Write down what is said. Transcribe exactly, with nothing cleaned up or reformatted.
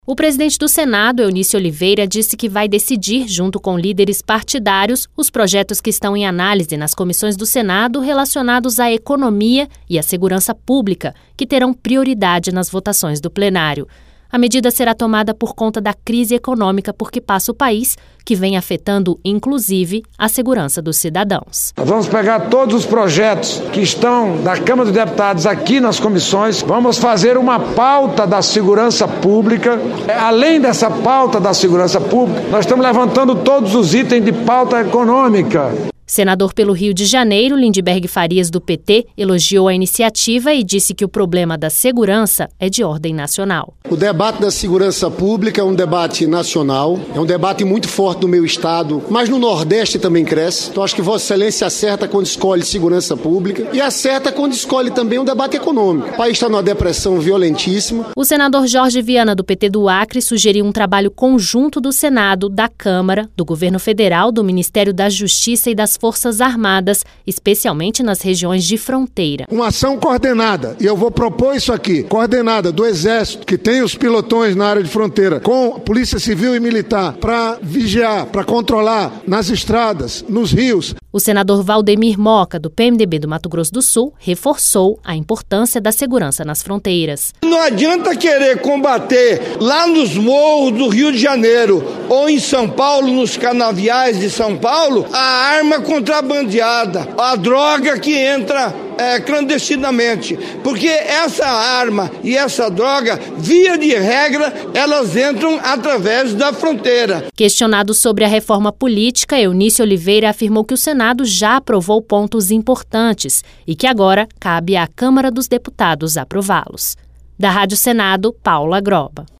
O presidente do Senado, Eunício Oliveira, disse que vai decidir, junto com líderes partidários, os projetos que estão em análise nas comissões do Senado relacionados à economia e à segurança pública, que terão prioridade nas votações do plenário. A medida será tomada por conta da crise econômica por que passa o país, que vem afetando, inclusive, a segurança dos cidadãos. Nós vamos pegar todos os projetos que estão da Câmara dos Deputados aqui nas comissões, vamos fazer uma pauta da segurança pública. Além dessa pauta da segurança pública, nós estamos levantando todos os itens de pauta econômica. Senador pelo Rio de Janeiro, Lindenberg Farias, do P T, elogiou a iniciativa e disse que o problema da segurança é de ordem nacional. O debate da segurança pública é um debate nacional, é um debate muito forte no meu estado, mas no Nordeste também cresce. Então acho que Vossa Excelência acerta quando escolhe segurança pública e acerta quando escolhe também um debate econômico. O país está numa depressão violentíssima. O senador Jorge Viana, do P T do Acre, sugeriu um trabalho conjunto do Senado, da Câmara, do Governo Federal, do Ministério da Justiça e das Forças Armadas, especialmente nas regiões de fronteira. Uma ação coordenada, e eu vou propor isso aqui, coordenada do Exército, que tem os pilotões na área de fronteira, com Polícia Civil e Militar, para vigiar, para controlar nas estradas, nos rios. O senador Valdemir Moca, do P M D B do Mato Grosso do Sul, reforçou a importância da segurança nas fronteiras. Não adianta querer combater lá nos morros do Rio de Janeiro ou em São Paulo, nos canaviais de São Paulo, a arma contrabandeada, a droga que entra é, clandestinamente. Porque essa arma e essa droga, via de regra, elas entram através da fronteira. Questionado sobre a reforma política, Eunício Oliveira afirmou que o Senado já aprovou pontos importantes e que agora cabe à Câmara dos Deputados aprová-los. Da Rádio Senado, Paula Groba.